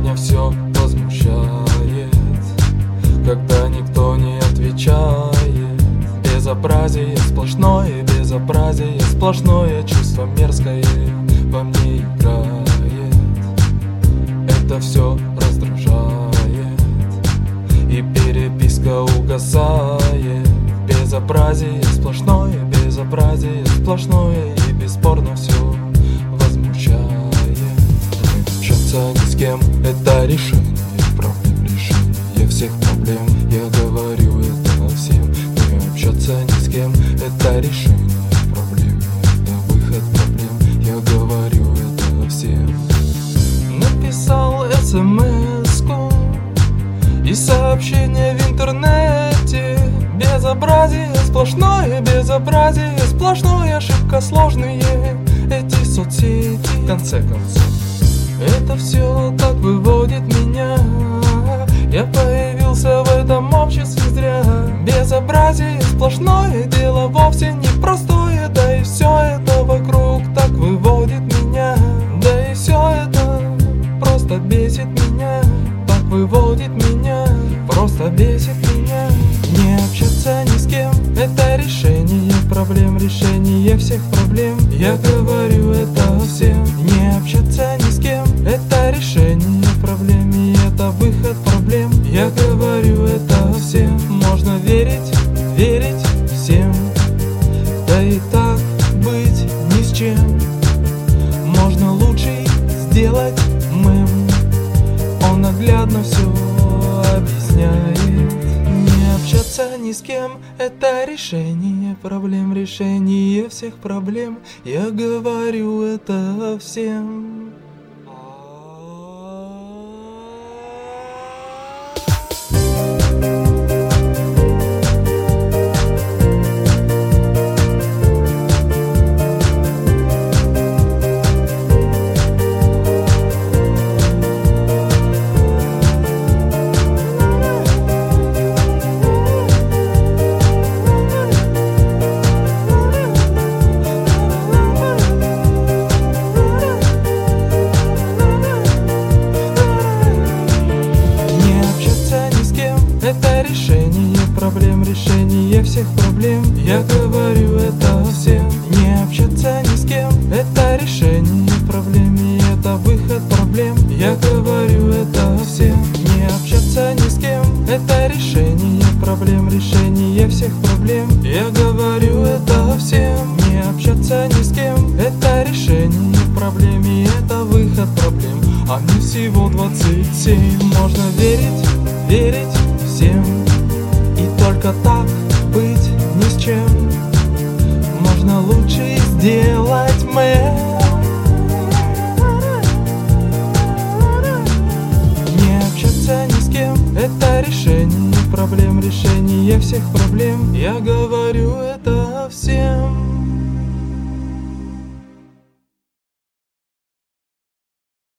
Меня все возмущает, когда никто не отвечает. Безобразие сплошное, безобразие сплошное, чувство мерзкое во мне играет. Это все раздражает, и переписка угасает. Безобразие сплошное, безобразие сплошное, и бесспорно все возмущает. Не общаться ни с кем — это решение проблем, решение всех проблем. Я говорю это всем. Не общаться ни с кем — это решение проблем, это выход проблем. Я говорю это всем. Написал смс-ку и сообщение в интернете. Безобразие сплошное, безобразие сплошное, ошибка сложные эти соцсети. В конце концов, это все так выводит меня. Я появился в этом обществе зря. Безобразие сплошное, дело вовсе не простое. Да и все это вокруг так выводит меня. Да и все это просто бесит меня. Так выводит меня, просто бесит меня. Не общаться ни с кем — это решение проблем, решение всех проблем. Я говорю это всем. Не общаться ни с кем — это решение проблем, и это выход проблем. Я говорю это всем. Можно верить, верить всем, да и так быть ни с чем. Можно лучше сделать мем, он наглядно все объясняет. Не общаться ни с кем — это решение проблем, решение всех проблем. Я говорю это всем. Это решение проблем, решение всех проблем. Я говорю это всем. Не общаться ни с кем — это решение проблем, и это выход проблем. Я говорю это всем. Не общаться ни с кем — это решение проблем, решение всех проблем. Я говорю это всем. Не общаться ни с кем — это решение проблем, и это выход проблем. А мне всего 27. Можно верить, верить всем, и только так быть ни с чем. Можно лучше сделать мем. Не общаться ни с кем — это решение проблем, решение всех проблем. Я говорю это всем.